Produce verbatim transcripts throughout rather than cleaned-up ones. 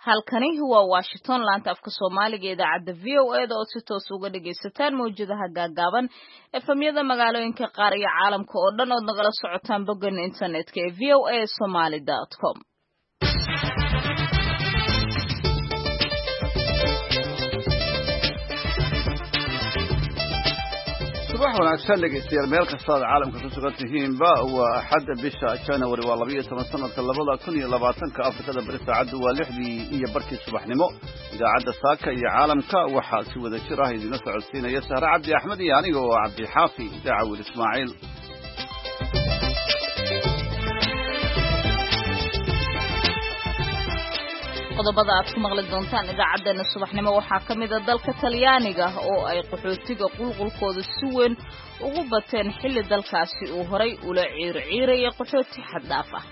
halkani waa Washington laanta afka Soomaaliga ee idaacadda V O A da oo si toos uga dhageysataan mawjadaha gaagaaban efamyada magaalooyinka qaar iyo caalamka oo dhan oo nagala socotaan boggan internetka ee v o a somali dot com. صباح ونعكسان لقيتير ميل كستاد عالم كتوسقط هينبا وحد بيشا جانوري والله سنة سنة لبضا كل لبعتن كأفريقيا بريس عدو والحدي هي بركي صباح نمو إذا عد ساكا يا عالم كا وحاسي وذا شراه إذا نسع السينة يسهر عبد أحمد يعني هو عبد حافي دعوة إسماعيل qodobada aad ku maqli doontaan idaacadeena subaxnimo waxaa ka mid ah dalka Talyaaniga oo ay qaxootiga qulqulkooda si weyn ugu bateen xilli dalkaasi uu horay ula ciirciirayay qaxooti xad dhaaf ah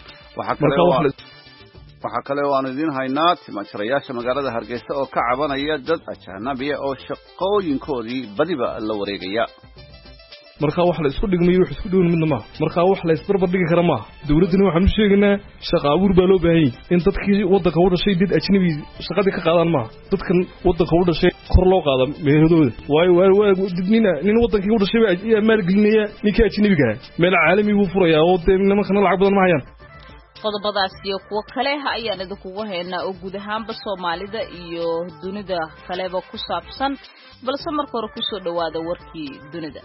waxa kale oo aan idin haynaa timajarayaasha magaalada Hargeysa oo ka cabanaya dad ajnabi ah oo shaqooyinkoodii badiba la wareegaya marka wax la isku dhigmay wax isku dhown midna ma marka wax la isbarbar dhigi kara ma dawladuna waxaan u sheegnaa shaqo abuur baa loo baahan yahay in dadkii wadanka u dhashay dad ajnabi shaqadii ka qaadaan ma dadkan wadanka u dhashay kor loo qaado meeradooda way way way didnina nin wadankii u dhashay ayaa maal gelinaya ninkii ajnabiga meel caalami uu furayaa oo deegnimo kana lacag badan ma hayaan qodobadaas iyo kuwa kale ayaan idinku haynaa oo guud ahaanba Soomaalida iyo dunida kaleba ku saabsan balse marka hore ku soo dhawaada warkii dunida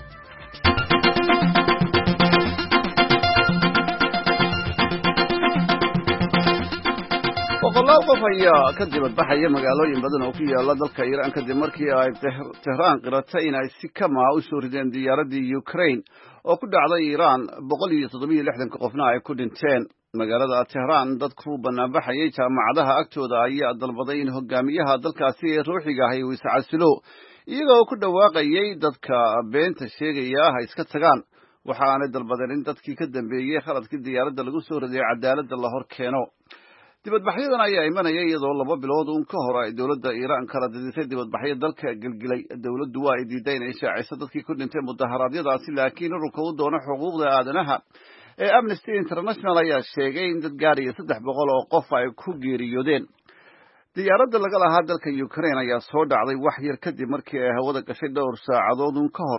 boqolaal qof ayaa ka dibad baxaya magaalooyin badan oo ku yaala dalka Iran kadib markii ay Tehran qiratay inay si kama u soo rideen diyaaradii Ukraine oo ku dhacday Iran boqol iyo toddoba iyo lixdan qofna ay ku dhinteen magaalada Tehran dadku banaanbaxayay jaamacadaha agtooda ayaa dalbaday in hogaamiyaha dalkaasi ee ruuxiga ahay uu iscasilo iyagoo ku dhawaaqayay dadka beenta sheegaya ha iska tagaan waxaana dalbadeen in dadkii ka dambeeyay khaladkii diyaaradda lagu soo riday cadaaladda la hor keeno dibadbaxyadan ayaa imanayay iyadoo laba bilood uun ka hor ay dowladda Iran kala didisay dibadbaxyo dalka gilgilay dowladdu waa ay diiday inay shaaciso dadkii ku dhintay mudaharaadyadaasi laakiin ururka u doona xuquuqda aadanaha ee Amnesty International ayaa sheegay in dad gaaraya saddex boqol oo qof ay ku geeriyoodeen diyaaradda laga lahaa dalka Ukraine ayaa soo dhacday wax yar kadib markii ay hawada gashay dhowr saacadood uun ka hor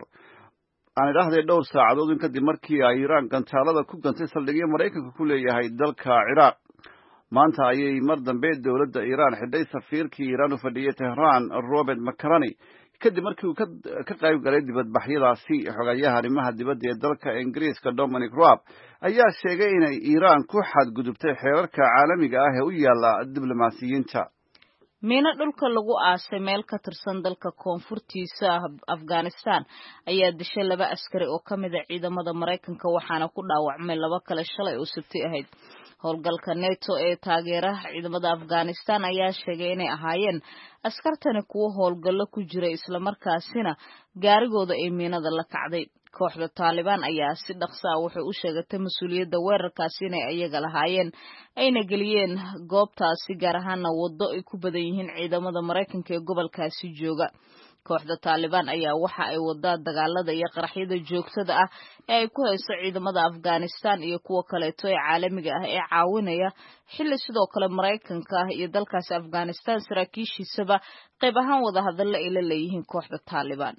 aan idhaahdee dhowr saacadood uun kadib markii ay Iran gantaalada ku gantay saldhigyo Mareykanka ku leeyahay dalka Ciraaq maanta ayay mar dambe dowladda Iran xidhay safiirkii Iran u fadhiyay Tehran Robert McCartney kadib markii uu ka qayb galay dibadbaxyadaasi xogayaha arrimaha dibadda ee dalka Ingiriiska Dominic Raab ayaa sheegay inay Iran ku xadgudubtay xeerarka caalamiga ah ee u yaala diblomaasiyiinta meena dhulka lagu aasay meel ka tirsan dalka koonfurtiisa Afghanistan ayaa dishay laba askari oo kamid ah ciidamada Mareykanka waxaana ku dhaawacmay laba kale shalay oo Sabti ahayd howlgalka NATO ee taageeraha ciidamada Afghanistan ayaa sheegay inay ahaayeen askartani kuwa howlgallo ku jiray isla markaasina gaarigooda ay miinada la kacday kooxda Taliban ayaa si dhaqso ah waxay u sheegatay mas'uuliyadda weerarkaasi inay ayaga lahaayeen ayna geliyeen goobtaasi gaar ahaan wado ay ku badan yihiin ciidamada Mareykanka ee gobolkaasi jooga kooxda Taliban ayaa waxa ay wadaa dagaalada iyo qaraxyada joogtada ah ee ay ku hayso ciidamada Afghanistan iyo kuwa kale oo caalamiga ah ee caawinaya xilli sidoo kale Mareykanka iyo dalkaas Afghanistan saraakiishiisaba qayb ahaan wada hadallo ay la leeyihiin kooxda Taliban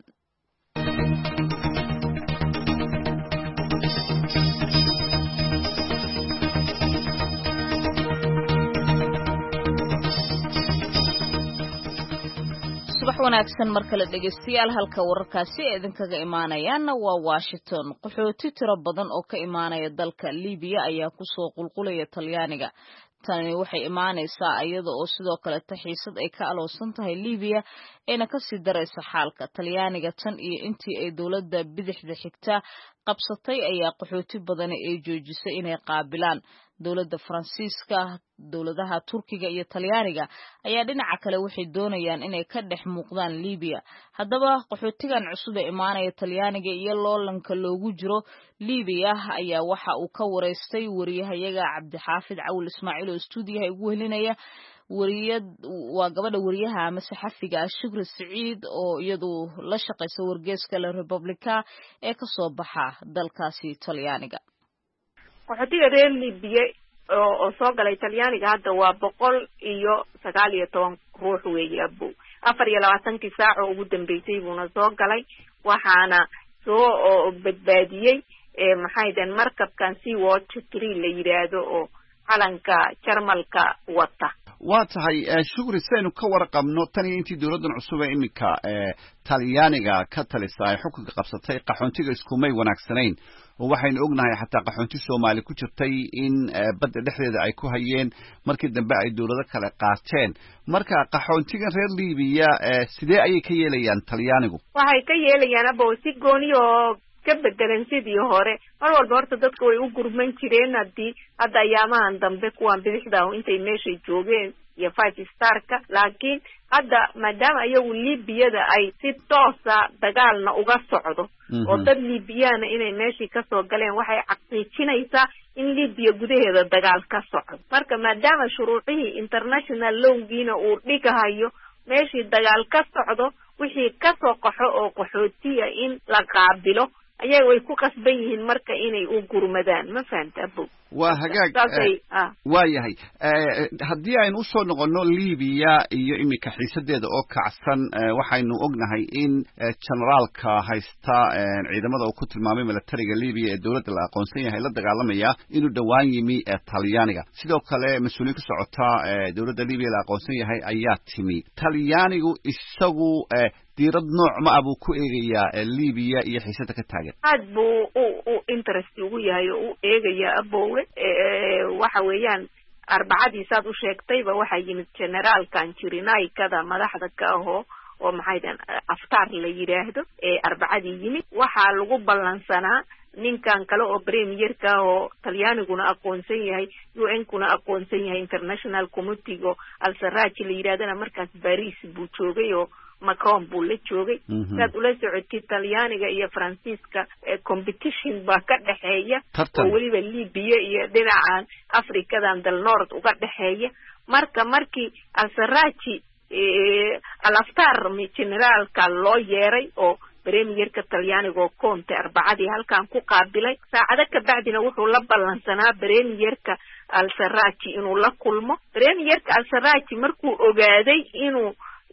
subax wanaagsan marka la dhageystayaal halka wararkaasi idinkaga imaanayaan waa Washington qaxooti tiro badan oo ka imaanaya dalka Liibiya ayaa ku soo qulqulaya Talyaaniga tani waxay imaanaysaa iyada oo sidoo kale taxiisad ay ka aloosan tahay Liibiya ayna ka sii daraysa xaalka Talyaaniga tan iyo intii ay dawladda bidixda xigta qabsatay ayaa qaxooti badan ay joojisay inay qaabilaan dawladda Faransiiska dawladaha Turkiga iyo Talyaaniga ayaa dhinaca kale waxay doonayaan inay ka dhex muuqdaan Liibiya haddaba qaxootigan cusub ee imaanaya Talyaaniga iyo loolanka loogu jiro Liibiya ayaa waxa uu ka wareystay wariyahayaga Cabdi Xaafid Cawil Ismaaciil oo stuudiyaha ugu helinaya wariyad waa gabadha wariyaha ama saxafiga Shukri Saciid oo iyadu la shaqeysa wargeyska La Repubblica ee ka soo baxa dalkaasi Talyaaniga qaxootiga reer Liibiya oo soo galay Talyaaniga hadda waa boqol iyo sagaal iyo toban ruux weeye abo afar iyo labaatankii saac oo ugu dambeysay buuna soo galay waxaana soo badbaadiyay ee maxay dhan markabkan Sea Watch three la yiraahdo oo calanka Jarmalka wata waa tahay shukri saynu ka warqabno tan intii dawladdan cusub ee imika ee Talyaaniga ka talisay xukunka qabsatay qaxoontiga iskumay wanaagsanayn oo waxaynu ognahay xataa qaxoonti Soomaali ku jirtay in badda dhexdeeda ay ku hayeen markii dambe ay dawlado kale qaateen marka qaxoontigan reer Liibiya sidee ayay ka yeelayaan Talyaanigu waxay ka yeelayaan abo si gooniyo ka bedelan sidii hore mar walba horta dadku way u gurman jireen hadii hadda ayaamahan dambe kuwan bidixda intay meesha joogeen iyo five star-ka laakiin hadda maadaama ayagu Liibiyada ay si toos ah dagaalna uga socdo oo dad Liibiyana inay meeshii ka soo galeen waxay xaqiijinaysaa in Liibiya gudaheeda dagaal ka socdo marka maadaama shuruucihii international law-giina uu dhigahayo meeshii dagaal ka socdo wixii ka soo qaxo oo qaxootiya in la qaabilo ayay way ku qasban yihiin marka inay u gurmadaan ma fahamta abo waa hagaag waa yahay haddii aynu usoo noqono Liibiya iyo imika xiisadeeda oo kacsan waxaynu ognahay in generaalka haysta ciidamada uu ku tilmaamay militariga Liibiya ee dawladda la aqoonsan yahay la dagaalamaya inuu dhawaan yimi Talyaaniga sidoo kale mas'uuliin ka socota dawladda Liibiya la aqoonsan yahay ayaa timi Talyaanigu isagu diirad nooc ma abu ku eegaya Liibiya iyo xiisada ka taagan aad buu u interest ugu yahay oo u eegaya aboowe waxa weeyaan arbacadii saad u sheegtayba waxa yimid generaalkan Jirinay kada madaxda ka aho oo maxay dhan aftaar la yiraahdo ee arbacadii yimid waxa lagu ballansanaa ninkan kale oo premierka oo Talyaaniguna aqoonsan yahay U N-kuna aqoonsan yahay international committee oo Al-Sarraj la yiraahdana markaas Paris buu joogay oo Macron buu la joogay dad ula socotay Talyaaniga iyo Faransiiska competition ba ka dhaxeeya oo waliba Liibiya iyo dhinacan Afrikadan dal North uga dhaxeeya marka markii Al-Sarraj Al-Aftar generaalka loo yeeray oo premierka Talyaaniga oo Conte arbacadii halkan ku qaabilay saacada ka bacdina wuxuu la ballansanaa premierka Al-Sarraj inuu la kulmo premierka Al-Sarraj markuu ogaaday inuu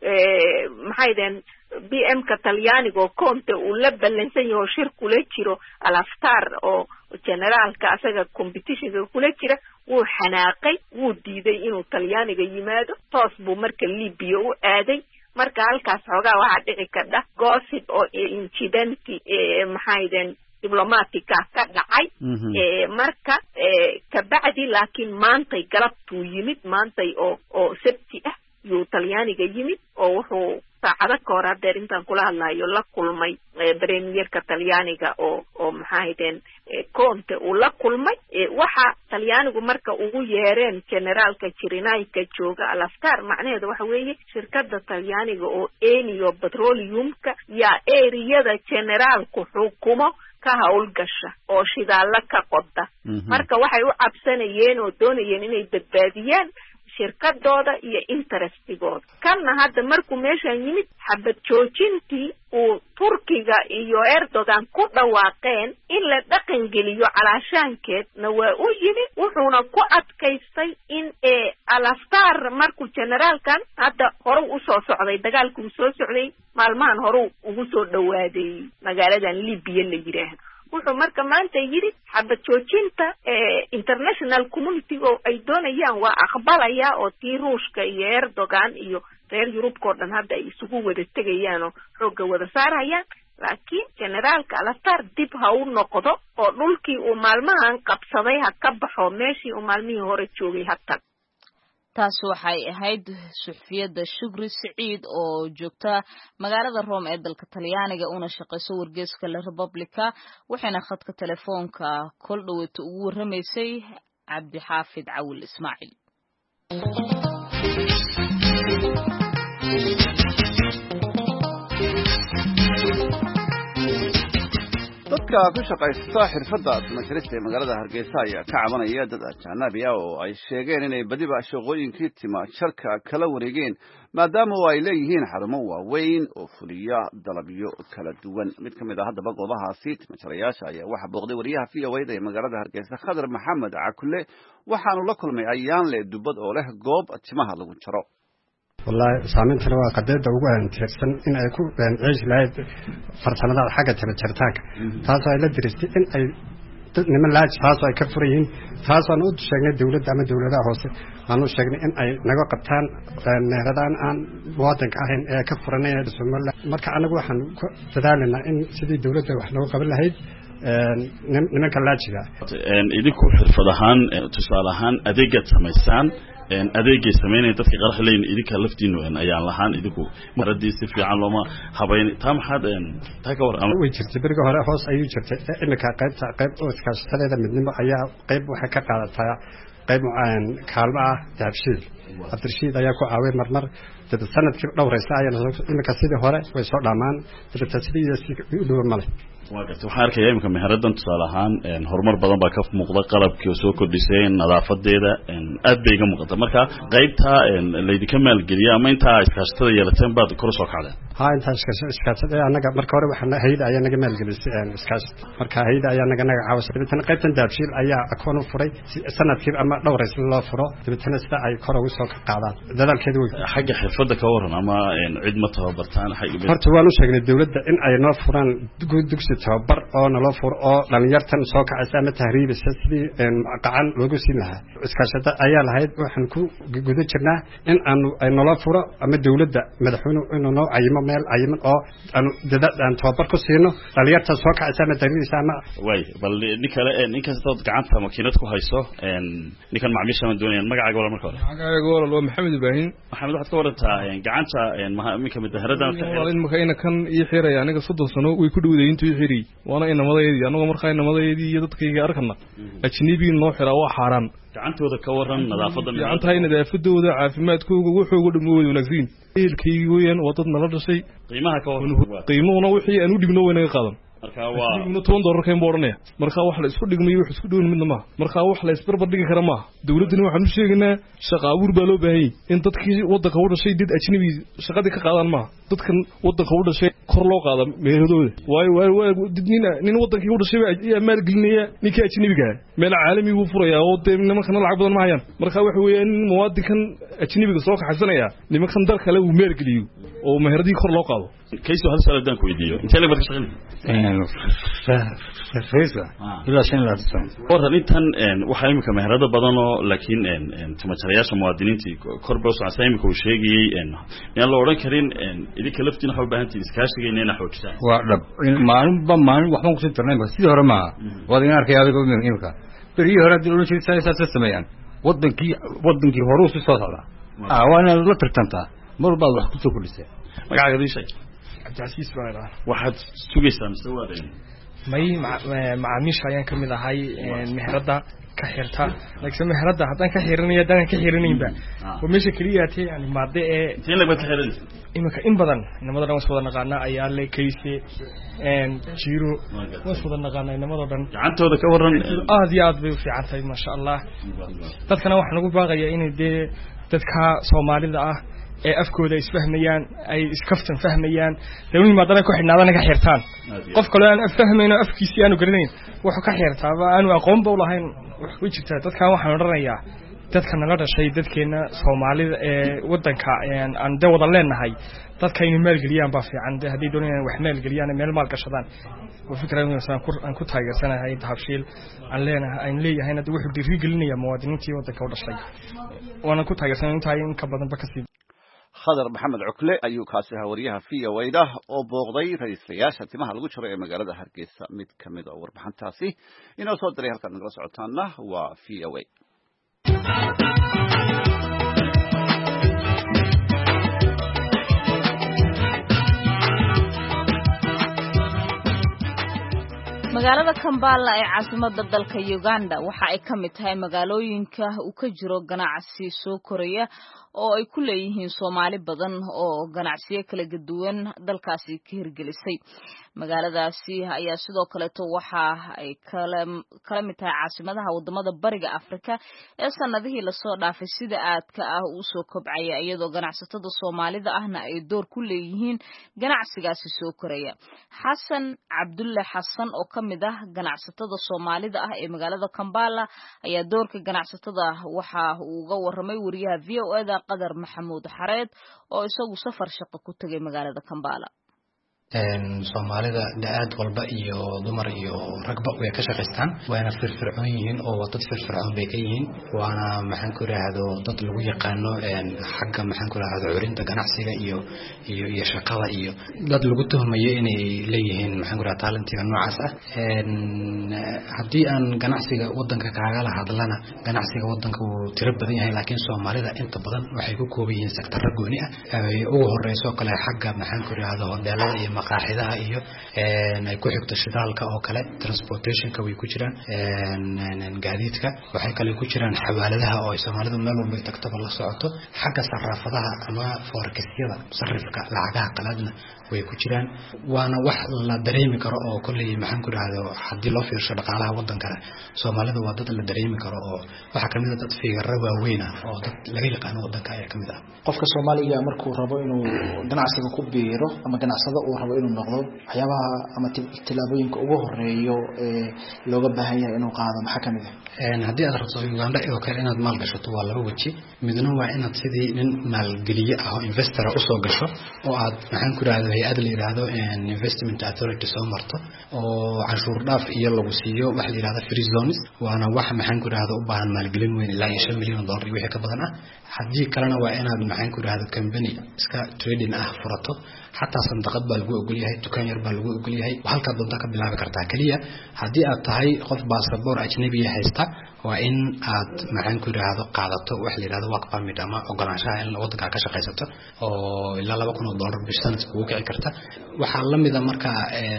maxay dhan B M-ka Talyaaniga oo Conte uu la ballansan yahay shir kula jiro Al-Aftar oo generaalka asaga competition kula jira wuu xanaaqay wuu diiday inuu Talyaaniga yimaado toos buu marka Liibiya u aaday marka halkaas xogaa waxa dhici kada gossip oo incidenti maxay dhan diplomatica ka dhacay ee marka ka bacdi laakiin maantay galabtuu yimid maantay oo oo sabti ah yuu Talyaaniga yimid oo wuxuu saacada ka hor haddeer intaan kula hadlayo la kulmay premierka Talyaaniga oo oo maxay dhan Conte uu la kulmay waxa Talyaanigu marka ugu yeereen generaalka Jirinayka jooga Al-Aftar macnaheedu waxa weeye shirkadda Talyaaniga oo Enio Petroleumka yaa eriyada generaalku xukumo ka hawlgasha oo shidaalla ka qoda marka waxay u cabsanayeen oo doonayeen inay badbaadiyaan shirkadooda iyo interestigooda kana hadda markuu meeshan yimid xabad joojintii uu Turkiga iyo Erdogan ku dhawaaqeen in la dhaqan geliyo calaashaankeed na waa u yimid wuxuuna ku adkaystay in ee Al-Aftar markuu generaalkan hadda hore u soo socday dagaalku u soo socday maalmahan hore ugu soo dhawaaday magaaladan Liibiya la yiraahdo wuxuu marka maanta yiri xabad joojinta ee international community oo ay doonayaan waa aqbalaya oo tii Ruushka iyo Erdogan iyo reer Yurubka oo dhan hadda ay isugu wada tagayaan oo xoogga wada saarayaan laakiin generaalka Al-Aftar dib ha u noqdo oo dhulkii uu maalmahan qabsaday ha ka baxo meeshii uu maalmihii hore joogay hata taas waxay ahayd suxufiyada Shukri Saciid oo joogta magaalada Rome ee dalka Talyaaniga una shaqeyso wargeyska La Repubblica waxayna khadka telefoonka kol dhaweeto ugu waramaysay Cabdi Xaafid Cawil Ismaaciil dadka ku shaqaysta xirfadda timajarista ee magaalada Hargeysa ayaa ka cabanaya dad ajnabi ah oo ay sheegeen inay badiba shaqooyinkii timajarka kala wareegeen maadaama ay leeyihiin xarumo waaweyn oo fuliya dalabyo kala duwan. mid ka mid ah haddaba goobahaasi timajarayaasha ayaa waxa booqday wariyaha V O A ee magaalada Hargeysa Khadar Maxamed Cakule waxaanu la kulmay ayaan le dubad oo leh goob timaha lagu jaro. والله سامين ترى قدرت أقول أن ترسل إن أكون عيش لايد فرصنا حاجة ترتاك تاسع إلى درستي إن أي نمن لاج تاسع كفرين تاسع نود شغل الدولة دام الدولة هوسة أنا شغل إن أي نجوا قبتان نهردان عن واتن كأهين كفرنا يدرسون ولا مرك أنا أقول حن تدالنا إن سدي الدولة وإحنا قبل هيد نمن كلاج ذا. إن إذا حرفدهان تصالحان أديجت سميسان إن أديجي سميني تذكر غير حلين إذا كلفتينه إن أيام لهان إذا كو مردي سفي عن لما حبين تام حد إن تكور أم. ويجرت برجع هلا خاص أيوة جرت إنك قيب قيب أوتكاش ثلاثة من نما أيام قيب وحكى على تاع قيب عن كلمة تبشير الترشيد أياكو عاوي مرمر تتسند كيف لو رئيسنا أيام إنك سيده هلا ويصير دامان تتسلي يسيك يدور ماله. واقعت waxaan arkay imka meheradan tusaalahaan een horumar badan baa ka muuqda qalabkii oo soo kordhisay nadaafadeeda een aad bay iga muuqata marka qaybta een leedika maal geliya ama inta iskaashtada yeelateen baad kor soo kacday ها أنت إسكاس إسكاسات anaga marka hore waxaan hay'ad ayaa naga maalgelisay een iskaas marka hay'ad ayaa naga naga caawisay tan qaybtan daabshiil ayaa akoon u furay sanadkii ama dhowr rays loo furo dibadna sida ay kor ugu soo qaadaan dadalkeedu xagga xirfadda ka waran ama een cid ma tababartaan xagga horta waan u sheegnay dawladda in ay noo furaan dugsi tababar oo nala furo oo dhalinyartan soo kacaysa ama tahriibisa sidii een qacan loogu siin lahaa iskaashada ayaa lahayd waxaan ku guda jirnaa in aanu ay nala furo ama dawladda madaxweynuhu inuu noo ayimo meel ayman oo aanu dadaal aan tababar ku siino dhalinyarta soo kacaysa ama tahriibisa ama way bal ninkale ninkan soo gacanta makiinad ku hayso een ninkan macmiisha ma doonayaan magacaaga wala markaa magacaaga wala loo Maxamed Ibrahim maxamed waxaad ka warantaa een gacanta een minka mid haradan wala in makayna kan ii xiraya aniga soddon sano way ku dhawday intuu ii xiri waana inamadeedii anagu markaa inamadeedii iyo dadkayga arkana ajnabi noo xiraa waa xaraan gacantooda ka waran nadaafadda gacantay nadaafadooda caafimaadkooda wuxuu ugu dhamood wanaagsan eelkayga weeyaan waa dad nala dhashay qiimaha ka waran qiimuhuna wixii aan u dhigno waynaga qaadan marka waa toban dollar keen boornaya marka wax la isku dhigmayo wax isku dhown midna ma marka wax la isbarbar dhigi kara ma dawladdu waxaan u sheegnaa shaqo abuur baa loo baahay in dadkii wadanka u dhashay dad ajnabi shaqada ka qaadan ma dadkan wadanka u dhashay kor loo qaado meeladooda way way way didnina nin wadankii u dhashay ayaa maal gelinaya ninka ajnabiga meel caalami uu furaya oo nimankan lacag badan ma hayaan marka wax weeyaan muwaadinkan ajnabiga soo kaxsanaya nimankan dal kale uu meel geliyo oo meheradii kor loo qaado kayso hal sala dan ku weydiiyo intee la barka shaqeyn فيسا إلا شيء لا تسمع. ورد إنتن وحنا يمكن مهرده بدنه لكن تمثلياش موادين تي كربوس عسايم كوشيجي إن يعني لو رن كرين إذا كلفتين حب بهنتي إسكاش تيجي نحن حوكسا. ورد ما ما وحنا ممكن ترنين بس إذا هرما وادين أركي هذا كله من إمكا. بري هرد دلوش شيء ساس سميان. ودن كي ودن كي هروس الصوت هذا. آه وأنا لا ترتنتا. مر بالله كتب كل شيء. ما قاعد يدري شيء. عبدالعزيز وعلا. واحد سويسرا مستوى ده. may macaamiisha ayaan kamid ahay meherada ka xirta laakiin meherada hadan ka xirinaya dan ka xirinaynba oo meesha kaliya tahay yani maade ee tiin laga xirin imika in badan inamada dhan wada naqaana ayaa la kayse een jiro was wada naqaana inamada dhan gacantooda ka waran aad iyo aad bay u fiican tahay ma sha Allah dadkana waxaan ugu baaqayaa inay dee dadka Soomaalida ah ee afkooda isfahmayaan ay iskaftan fahmayaan dawladda madana ku xidhnaadana ka xirtaan qof kale aan fahmayno afkiisa aanu garanayn wuxuu ka xirtaa aanu aqoon baa lahayn wax ku jirta dadka waxaan oranayaa dadka naga dhashay dadkeena Soomaalida ee wadanka aan dawada leenahay dadka inay maal galiyaan baa fiican hadii doonayaan wax maal galiyaan meel maal gashadaan oo fikrayaan aan ku taageersanahay habshiil aan leenahay aan leeyahay inad wuxuu dhiri gelinaya muwaadiniintii wadanka u dhashay waana ku taageersanahay inta in ka badan ba ka sii خضر محمد عكلة أيو كاسها وريها في ويده أو بوغضي رئيس رياشة تمها لغو شرعي مقالة هرقيسة ميد كميد أور بحانتاسي إنو صوت ريها لكا نقرأ سعوتانا وفي وي magaalada Kampala ee caasimadda dalka Uganda waxa ay ka mid tahay magaalooyinka uu ka jiro ganacsi soo koraya oo ay ku leeyihiin Soomaali badan oo ganacsiyo kala duwan dalkaasi ka hirgelisay magaaladaasi ayaa sidoo kaleeto waxa ay kala mid tahay caasimadaha wadamada bariga Afrika ee sanadihii lasoo dhaafay sida aadka ah uu soo kobcaya iyadoo ganacsatada Soomaalida ahna ay door ku leeyihiin ganacsigaasi soo koraya. Xasan Cabdulle Xasan oo kamid ah ganacsatada Soomaalida ah ee magaalada Kampala ayaa doorka ganacsatada waxa uu uga waramay wariyaha V O A da Qadar Maxamuud Xareed oo isagu safar shaqo ku tagay magaalada Kampala. Soomaalida aad walba iyo dumar iyo ragba way ka shaqeystaan waana firfircoon yihiin oo dad firfircoon bay ka yihiin waana maxaan ku raahdo dad lagu yaqaano xagga maxaan ku raahdo urinta ganacsiga iyo iyo iyo shaqada iyo dad lagu tuhmayo inay leeyihiin maxaan ku raahdo talentiga noocaas ah haddii aan ganacsiga wadanka kaaga la hadlana ganacsiga wadanka uu tiro badan yahay laakiin Soomaalida inta badan waxay ku kooban yihiin sektor gooni ah ugu horeyso kale xagga maxaan ku raahdo hoteelada iyo maqaaxidaha iyo ay ku xigto shidaalka oo kale transportationka way ku jiraan gaadiidka waxay kale ku jiraan xawaaladaha oo Soomaalidu meel walba tagtaba la socoto xagga sarrafadaha ama forexisyada sarrifka lacagaha qaladna way ku jiraan waana wax la dareemi karo oo kulli maxaan ku raahdo hadii loo fiirsho dhaqaalaha wadanka Soomaalidu waa dad la dareemi karo oo waxa kamid ah dad fiigar waaweyn ah oo dad laga yaqaan wadanka ayaa kamid ah qofka Soomaaliga markuu rabo inuu ganacsiga ku biiro ama ganacsada uu rabo inuu noqdo waxyaabaha ama tilaabooyinka ugu horeeyo ee looga baahan yahay inuu qaado maxaa kamid ah haddii aad rabto Uganda oo kale inaad maal gashato waa laba waji midna waa inaad sidii nin maalgeliye ah oo investor u soo gasho oo aad maxaan ku raadado hay'ad la yiraahdo investment authority soo marto oo cashuur dhaaf iyo lagu siiyo wax la yiraahdo free zones waana wax maxaan ku raadado u baahan maalgelin weyn ilaa shan milyan dollar wixii ka badan ah haddii kalena waa inaad maxaan ku raadado company iska trading ah furato xataa sandaqad baa lagu ogol yahay dukaan yar baa lagu ogol yahay halka doonta ka bilaabi kartaa kaliya haddii aad tahay qof passport ajnabi ah haysta waa in aad maxaan ku raadado qaadato wax la yiraahdo work permit ama ogolaanshaha in wadanka ka shaqeysato oo ilaa laba kun oo dollar bishan ugu kici karta waxa la mid ah marka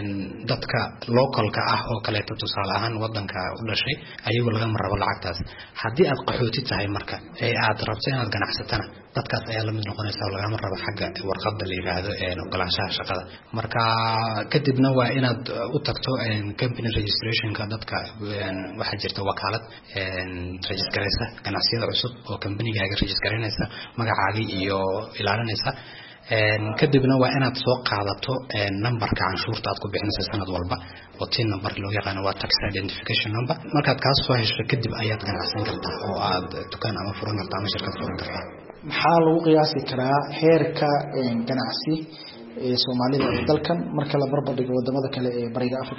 dadka localka ah oo kale tusaale ahaan wadanka u dhashay ayagu laga marabo lacagtaas haddii aad qaxooti tahay marka ee aad rabto inaad ganacsatana dadkaas ayaa la mid noqonaysa laga marabo xagga warqadda la yiraahdo ogolaanshaha shaqada marka kadibna waa inaad u tagto company registrationka dadka waxa jirta wakaalad registraysa ganacsiyada cusub oo company-gaaga registraynaysa magacaaga iyo ilaalinaysa kadibna waa inaad soo qaadato numberka canshuurta aad ku bixinayso sanad walba oo tin number loo yaqaan waa tax identification number markaad kaas soo hesho kadib ayaad ganacsan kartaa oo aad dukaan ama furan kartaa ama shirkad furan kartaa maxaa lagu qiyaasi karaa heerka ganacsi ee Soomaalida ee dalkan marka la barbar dhigo wadamada kale ee bariga Afrika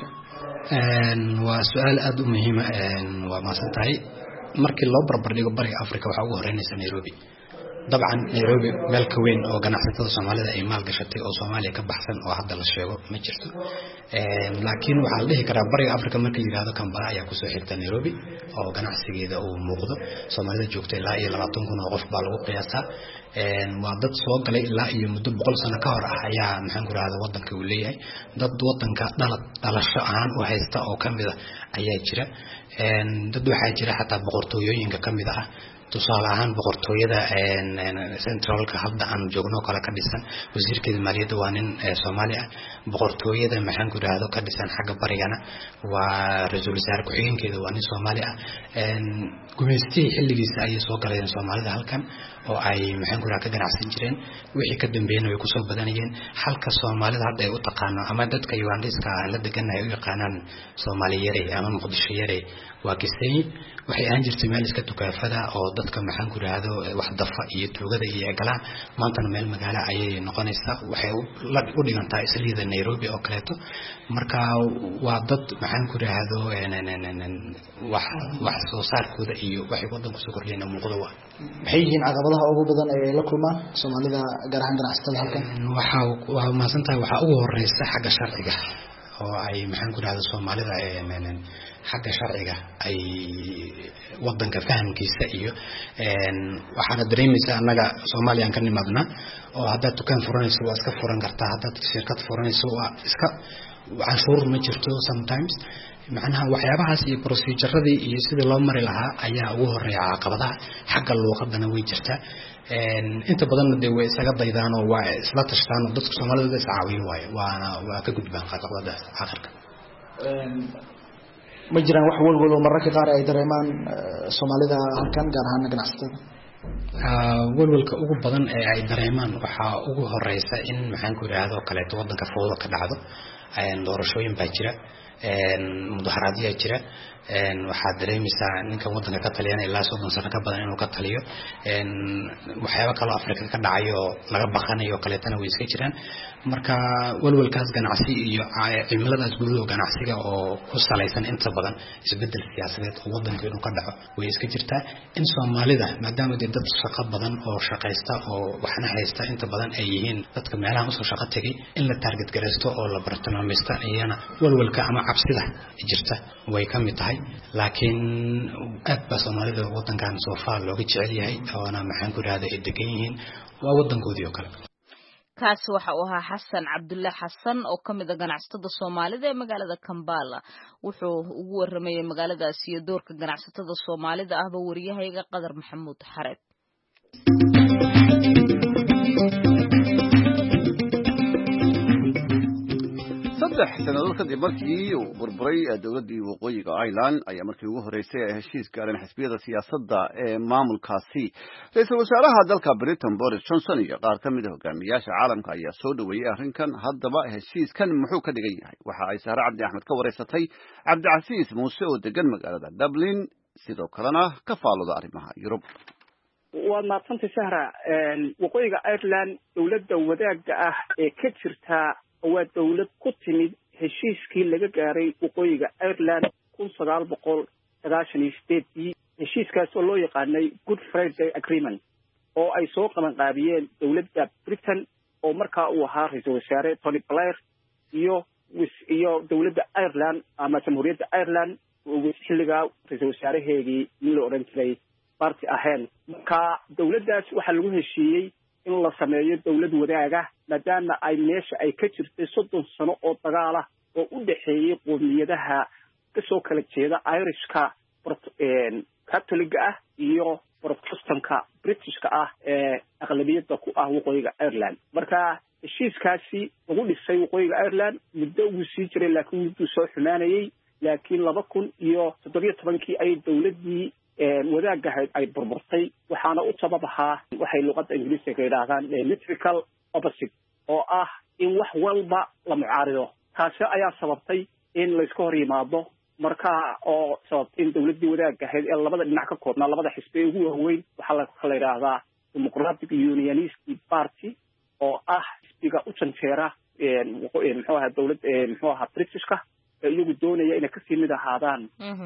waa su'aal aad u muhiim ah waa maasantahay markii loo barbar dhigo bariga Afrika waxa ugu horeynaysa Nairobi dabcan Nairobi meel ka weyn oo ganacsatada Soomaalida ay maal gashatay oo Soomaaliya ka baxsan oo hadda la sheego ma jirto laakiin waxa la dhihi karaa bariga Afrika markii la yiraahdo Kampala ayaa ku soo xigta Nairobi oo ganacsigeeda uu muuqdo Soomaalida joogtay ilaa iyo labaatan kun oo qof baa lagu qiyaasaa waa dad soo galay ilaa iyo muddo boqol sano ka hor ah ayaa maxaan ku raahdaa wadanka uu leeyahay dad wadanka dhalad dhalasho ahaan u haysta oo kamid ah ayaa jira dad waxaa jira xataa boqortooyooyinka kamid ah tusaale ahaan boqortooyada centralka hadda aan joogno kala ka dhisan wasiirkeeda maaliyadda waa nin Soomaali ah boqortooyada maxaan ku raahdo ka dhisan xagga barigana waa ra'iisul wasaare ku-xigeenkeeda waa nin Soomaali ah gumeystii xilligiisa ay soo galeen Soomaalida halkan oo ay maxaan ku raahdo ka ganacsan jireen wixii ka dambeeyay way ku soo badanayeen halka Soomaalida hadda ay u taqaano ama dadka Ugandiska la deganay u yaqaanaan Soomaaliyare ama Muqdisho yare waa kisay waxay aan jirtay meel iska tukaafada oo dadka maxaan ku raahdo wax dafa iyo tuugada iyo galaan maanta meel magaalo ayay noqonaysaa waxay u dhigantaa isliida Nairobi oo kaleeto marka waa dad maxaan ku raahdo wax wax soo saarkooda iyo waxay wadanku soo kordhiyeen muuqdo waa maxay yihiin caqabadaha ugu badan ee la kulmaan Soomaalida gaar ahaan ganacsatada halkan waxa waa maasantahay waxa ugu horeysa xagga sharciga oo ay maxaan ku raahdo Soomaalida xagga sharciga ay wadanka fahamkiisa iyo een waxaana dareemaysaa annaga Soomaaliya ka nimaadna oo hadda dukaan furanayso waa iska furan kartaa hadda shirkad furanayso waa iska canshuur ma jirto sometimes macnaha waxyaabahaas iyo procedure-radii iyo sidii loo mari lahaa ayaa ugu horeeya caqabadaha xagga luqadana way jirtaa een inta badan de way isaga daydaan oo waa isla tashtaan dadka Soomaalida is caawiyo waay waana waa ka gudbaan caqabadaas aakhirka een ma jiraan wax walwal oo mararka qaar ay dareemaan Soomaalida halkan gaar ahaan ganacsatada walwalka ugu badan ee ay dareemaan waxa ugu horeysa in maxaan ku yiraahdo kale wadanka fowdo ka dhacdo ayaan doorashooyin baa jira een mudaharaadyo jira een waxa dareemaysaa ninka wadanka ka taliyana ilaa soddon sano ka badan inuu ka taliyo een waxyaabo kale Afrika ka dhacayo laga baqanayo kale tan way iska jiraan marka walwalkaas ganacsi iyo cimiladaas gudaha ganacsiga oo ku salaysan inta badan isbedel siyaasadeed oo wadanka inuu ka dhaco way iska jirtaa in Soomaalida maadaama ay dad shaqo badan oo shaqaysta oo waxna haysta inta badan ay yihiin dadka meelaha soo shaqo tagay in la target gareysto oo la bartilmaameesto iyana walwalka ama cabsida jirta way ka mid tahay laakiin aad ba Soomaalida wadankan soo faal looga jecel yahay oo maxaan ku raadayay ay degan yihiin waa wadankoodii oo kale kaasi waxa uu ahaa Xasan Cabdulle Xasan oo kamid ah ganacsatada Soomaalida ee magaalada Kampala wuxuu ugu waramayay magaaladaas iyo doorka ganacsatada Soomaalida ahba wariyahayga Qadar Maxamuud Xareed saddex sanadood kadib markii uu burburay dowladii waqooyiga Ireland ayaa markii ugu horeysay ay heshiis gaareen xisbiyada siyaasadda ee maamulkaasi ra'iisul wasaaraha dalka Britain Boris Johnson iyo qaar ka mid ah hogaamiyaasha caalamka ayaa soo dhaweeyay arrinkan haddaba heshiiskan muxuu ka dhigan yahay waxa ay Sahra Cabdi Axmed ka wareysatay Cabdicasiis Muuse oo degan magaalada Dublin sidoo kalena ka faalooda arrimaha Yurub waa maadsantahay Sahra waqooyiga Ireland dowladda wadaagga ah ee ka jirta waa dawlad ku timid heshiiskii laga gaaray waqooyiga Ireland kun sagaal boqol sagaashan iyo sideed heshiiskaas oo loo yaqaanay Good Friday Agreement oo ay soo qaban qaabiyeen dawladda Britain oo markaa uu ahaa ra'iisul wasaare Tony Blair iyo iyo dawladda Ireland ama jamhuuriyadda Ireland oo xilligaa ra'iisul wasaaraheedii la oran jiray Party ahaan marka dawladdaas waxa lagu heshiiyey in la sameeyo dawlad wadaaga maadaama ay meesha ay ka jirtay soddon sano oo dagaal ah oo u dhaxeeyay qoomiyadaha ka soo kala jeeda Irishka Catholic ah iyo Protestantka Britishka ah ee aqlabiyadda ku ah waqooyiga Ireland marka heshiiskaasi lagu dhisay waqooyiga Ireland muddo uu sii jiray laakiin muddo soo xumaanayay laakiin laba kun iyo toddoba iyo tobankii ay dawladdii wadaagga ay burburtay waxaana u sabab ahaa waxay luqadda Ingiriisiga ka yiraahdaan diametrical opposite oo ah in wax walba la mucaarido taasi ayaa sababtay in la iska hor yimaado marka oo sababtay in dawladdii wadaagga ahayd ee labada dhinac ka koobnaa labada xisbi ugu waaweyn waxaa la kala yiraahdaa Democratic Unionist Party oo ah xisbiga u janjeera muxuu ahaa dawladda muxuu ahaa Britishka iyagu doonaya inay ka sii mid ahaadaan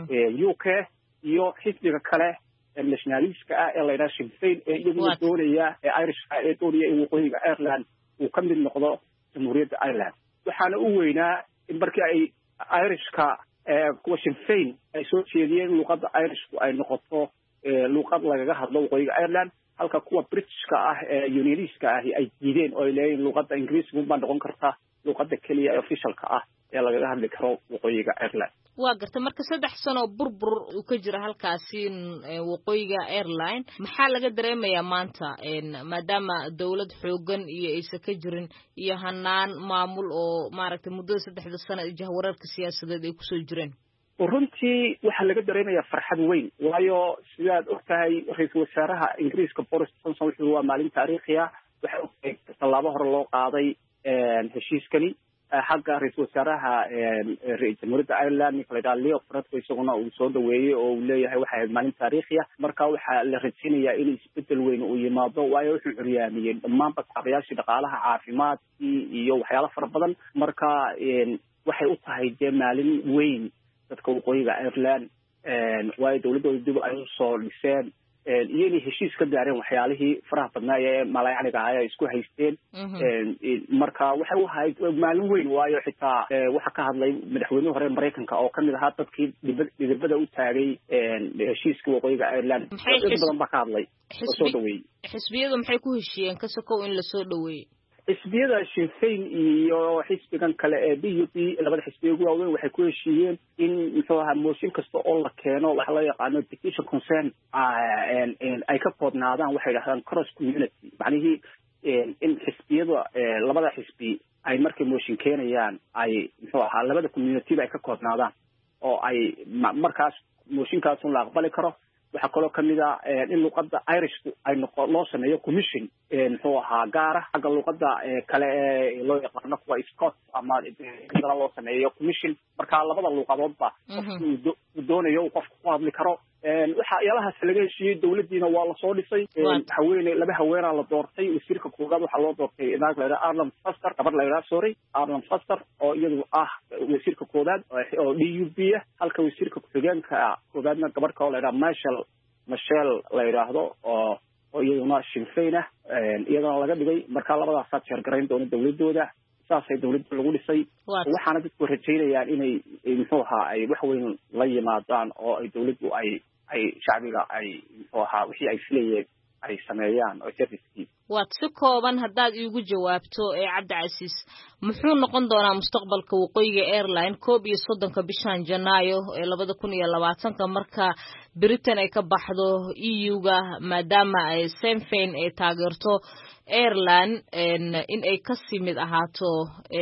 U K iyo xisbiga kale ee nationalistka ah ee la yiraahdo Sinn Féin ee iyagu doonaya ee Irish ee doonaya in waqooyiga Ireland uu ka mid noqdo jamhuuriyadda Ireland waxaana u weynaa in markii ay Irishka kuwa Sinn Féin ay soo jeediyeen luqadda Irishku ay noqoto luqad lagaga hadlo waqooyiga Ireland halka kuwa Britishka ah ee unionistka ah ay diideen oo ay leeyihiin luqadda Ingiriisiga ma noqon karta luqadda kaliya ee officialka ah ee lagaga hadli karo waqooyiga Ireland waa garta marka saddex sano burbur uu ka jira halkaasi waqooyiga Ireland maxaa laga dareemayaa maanta maadaama dawlad xoogan iyo aysan ka jirin iyo hanaan maamul oo maaragtay muddo saddexda sano ee jahwareerka siyaasadeed ay ku soo jireen runtii waxa laga dareemayaa farxad weyn waayo sidaad ogtahay ra'iisul wasaaraha Ingiriiska Boris Johnson wuxuu waa maalin taariikhi ah waxa uu tallaabo hore loo qaaday heshiiskani xagga ra'iisul wasaaraha jamhuuriyadda Ireland Nicola Leo Varadkar isaguna uu soo dhaweeyay oo uu leeyahay waxa ay maalin taariikhi ah marka waxa la rajaynayaa in isbedel weyn uu yimaado waayo wuxuu curyaamiyay dhammaan badqabayaashii dhaqaalaha caafimaadkii iyo waxyaalo fara badan marka waxay u tahay dee maalin weyn dadka waqooyiga Ireland waayo dawladooda dib ay u soo dhiseen iyo inay heshiis ka gaareen waxyaalihii faraha badnaa ee malayacniga ahaa ay isku haysteen marka waxay u ahayd maalin weyn waayo xitaa waxa ka hadlay madaxweynihii hore Mareykanka oo kamid ahaa dadkii dhibada u taagay heshiiska waqooyiga Ireland dad badan baa ka hadlay soo dhaweeyay xisbiyadu maxay ku heshiiyeen ka sokow in la soo dhaweeyay xisbiyada Sinn Féin iyo xisbigan kale ee D U P labada xisbiga ugu waaweyn waxay ku heshiiyeen in muxuu ahaa mooshin kasta oo la keeno waxa loo yaqaano petition concern ay ka koobnaadaan waxay yiraahdaan cross community macnaheedu in xisbiyada labada xisbi ay markay mooshin keenayaan ay muxuu ahaa labada community ay ka koobnaadaan oo ay markaas mooshinkaas la aqbali karo waxa kaloo kamid ah in luqadda Irish ay loo sameeyo commission muxuu ahaa gaar ah xagga luqadda kale ee loo yaqaano kuwa Scott ama inta loo sameeyo commission marka labada luqadoodba qofku doonayo qofku ku hadli karo waxa yalahaas laga heshiiyay dawladdiina waa la soo dhisay haweeney laba haweenaa la doortay wasiirka koowaad waxa loo doortay inaag la yiraahdo Arlen Foster gabar la yiraahdo sorry Arlen Foster oo iyadu ah wasiirka koowaad oo D U P ah halka wasiirka ku-xigeenka koowaadna gabar ka la yiraahdo Marshall Michelle la yiraahdo oo oo iyaduna Sinn Féin ah iyadana laga dhigay marka labadaas aad sheer gareyn doona dawladooda saasay dawladda lagu dhisay waxaana dadku rajaynayaan inay muxuu ahaa ay wax weyn la yimaadaan oo ay dawladdu ay ay shacbiga ay muxuu ahaa wixii ay filayeen ay sameeyaan oo service waad si kooban haddaad iigu jawaabto ee Cabdicasiis muxuu noqon doonaa mustaqbalka waqooyiga Ireland koob iyo soddonka bishan Janaayo ee labada kun iyo labaatanka marka Britain ay ka baxdo E U-ga maadaama ay Sinn Féin ay taageerto Ireland in ay ka sii mid ahaato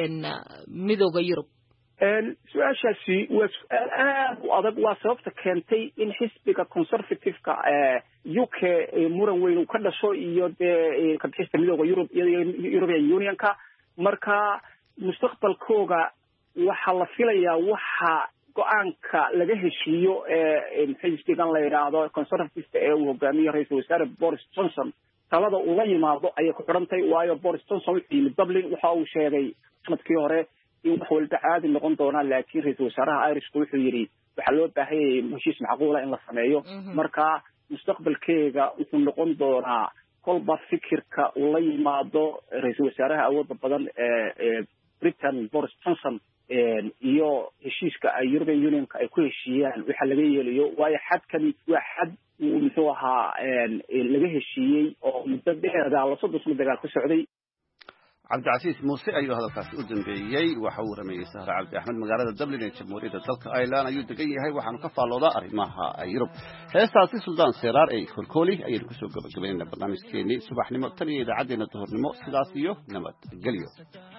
midowga Yurub su-aashaasi waa su-aal aad u adag waa sababta keentay in xisbiga conservative-ka U K muran weyn uu ka dhasho iyo dee ka bixista midowga Yurub iyo European Union-ka marka mustaqbalkooga waxa la filayaa waxa go-aanka laga heshiiyo ee xisbigan la yiraahdo conservative ee uu hogaamiyo ra'iisul wasaare Boris Johnson talada uu la yimaado ayay ku xirantay waayo Boris Johnson wuxuu yimid Dublin waxa uu sheegay sanadkii hore in wax walba caadi noqon doona laakiin ra'iisul wasaaraha Irish wuxuu yiri waxa loo baahan yahay heshiis macquul ah in la sameeyo marka mustaqbalkeega wuxuu noqon doonaa kolba fikirka uu la yimaado ra'iisul wasaaraha awoodda badan ee Britain Boris Johnson iyo heshiiska ay European Union-ka ay ku heshiiyaan waxa laga yeelayo waayo xadkani waa xad uu muxuu ahaa laga heshiiyey oo muddo dheer la soo dusmo dagaal ku socday cabdicasiis muuse ayuu hadalkaasi u dambeeyey waxa uu rameeyey sahra cabdi axmed magaalada Dublin ee jamhuuriyadda dalka Ireland ayuu degan yahay waxaanu ka faalloodaa arrimaha Yurub heestaasi Suldaan Seraar ee Kolkoli ayaynu ku soo gabagabaynaa barnaamijkeennii subaxnimo tan iyo idaacaddeenna duhurnimo sidaas iyo nabadgelyo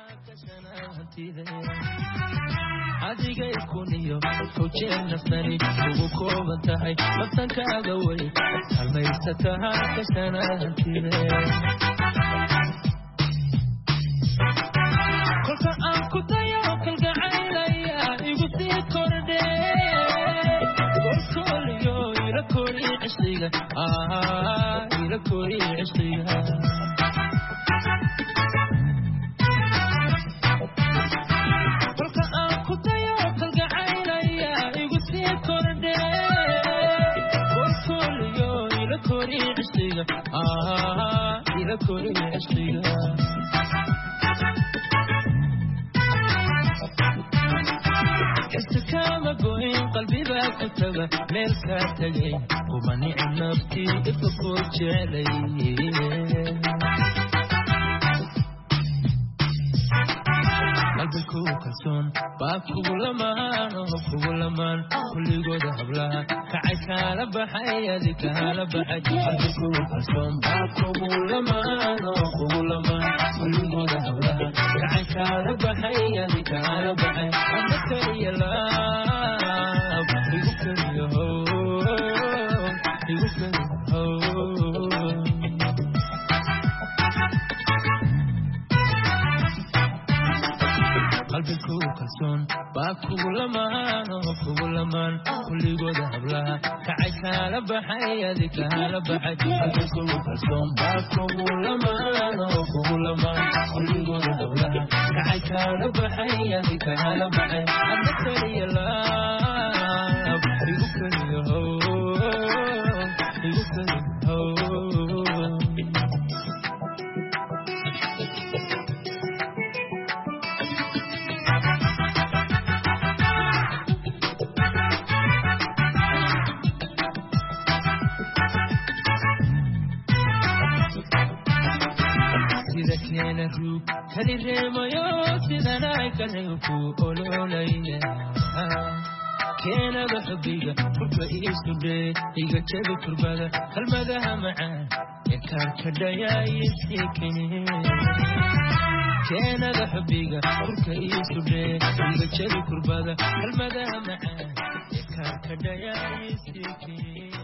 adigay kuniyo kujena sani ugu kooban tahay wadankaaga way halmaysataha kasanaantide kolka aan ku dayo kalgacaylaya igu sii kordhe golkoliyo ila kori cishliga ila kori cishliga ah ila kori cishliga istikama goyn qalbiga ku taga meel ka tagay kuma nicin nafti ifa ku jecelay qalbigu kalsoon baa kugu lamaan oo kugu lamaan kulligooda hablaha kacay kala baxay adi kala baxay qalbigu kalsoon baa kugu lamaan oo kugu lamaan kulligooda hablaha kacay kala baxay adi kala baxay ama kaliya laab igu kaliya igu kaliya qalbigu kalsoon baa kugu lamaan oo kugu lamaan kulligooda hablaha kacay kala baxay adi kala baxay qalbigu kalsoon baa kugu lamaan oo kugu lamaan kulligooda hablaha kacay kala baxay adi kala baxay ama kaliya laab igu kaliya igu kaliya كالروك كالريما يوسدنا كالروكو أولولي كينا بحبيقة فرقة إيسودي إيقا جابي كربادة كالمدها معان يكار كدايا يسيكين كينا بحبيقة فرقة إيسودي إيقا جابي كربادة كالمدها معان يكار كدايا يسيكين